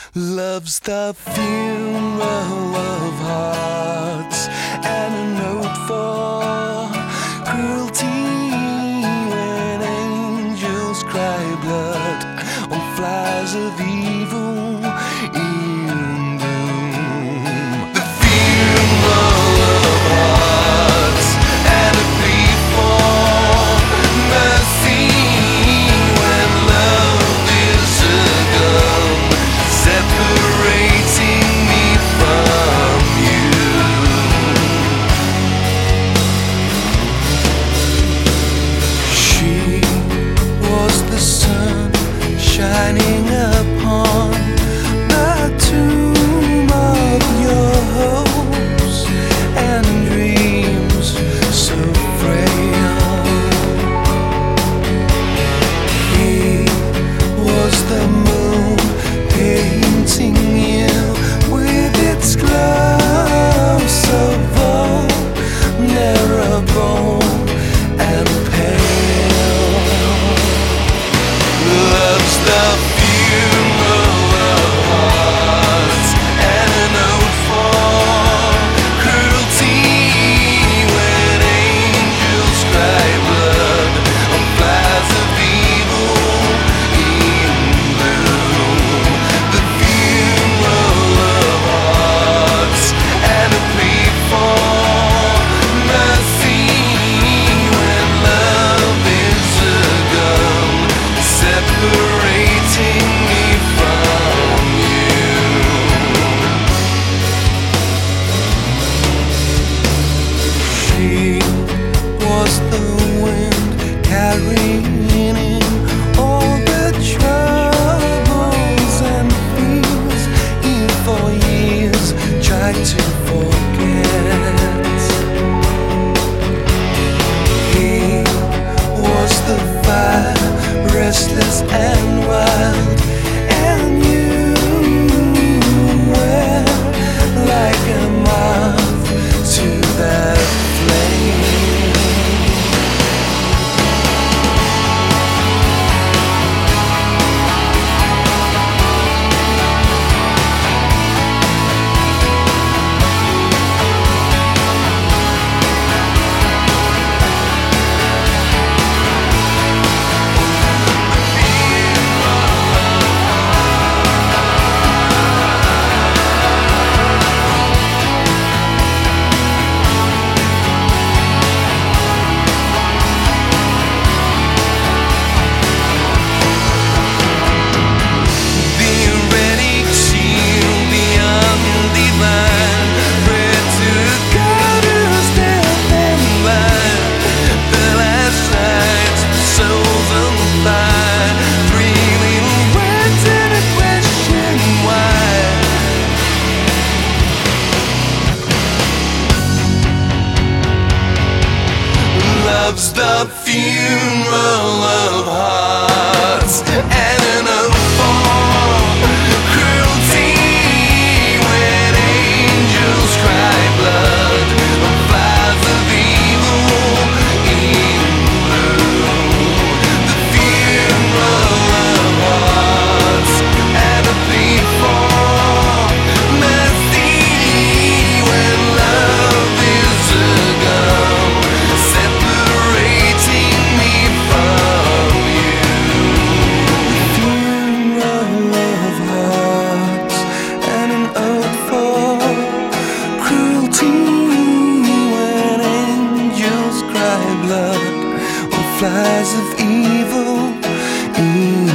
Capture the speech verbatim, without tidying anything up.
Love's the funeral of hearts and a note for cruelty when angels cry blood on flies of evil in bloom. The funeral of hearts and a plea for mercy when love is a gun separating me from you. She was the sun shining upon the tomb of your hopes and dreams so frail. He was the moon painting you with its glow so vulnerable and pale. Love's the funeral of hearts and a note for cruelty when angels cry blood on flies of evil in bloom. The funeral of hearts and a plea for mercy when love is a gun separating me from you. She was the wind carrying in all the troubles and fears he for years tried to forget. He was the fire, restless and wild, and you were like a moth to that flame. Love's the funeral of hearts and an oath for cruelty when angels cry blood on flies of evil in bloom. The funeral of hearts and a plea for mercy when love is a gun separating me from you. Funeral of hearts and an ode for cruelty when angels cry blood on flies of evil in